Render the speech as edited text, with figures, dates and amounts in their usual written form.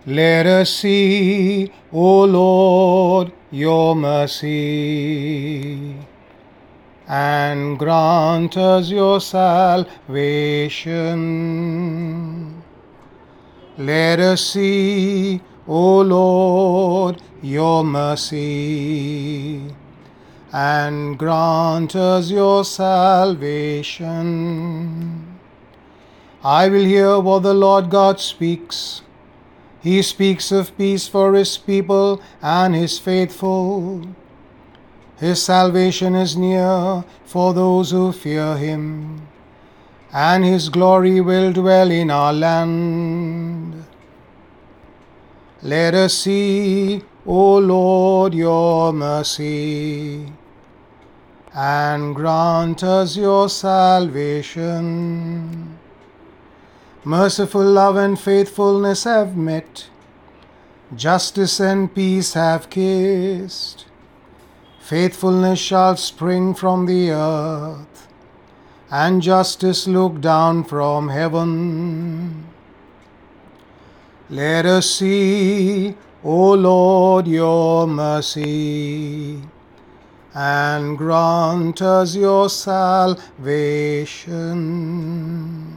Let us see, O Lord, your mercy, and grant us your salvation. Let us see, O Lord, your mercy, and grant us your salvation. I will hear what the Lord God speaks. He speaks of peace for his people and his faithful. His salvation is near for those who fear him, and his glory will dwell in our land. Let us see, O Lord, your mercy, and grant us your salvation. Merciful love and faithfulness have met. Justice and peace have kissed. Faithfulness shall spring from the earth, and justice look down from heaven. Let us see, O Lord, your mercy, and grant us your salvation.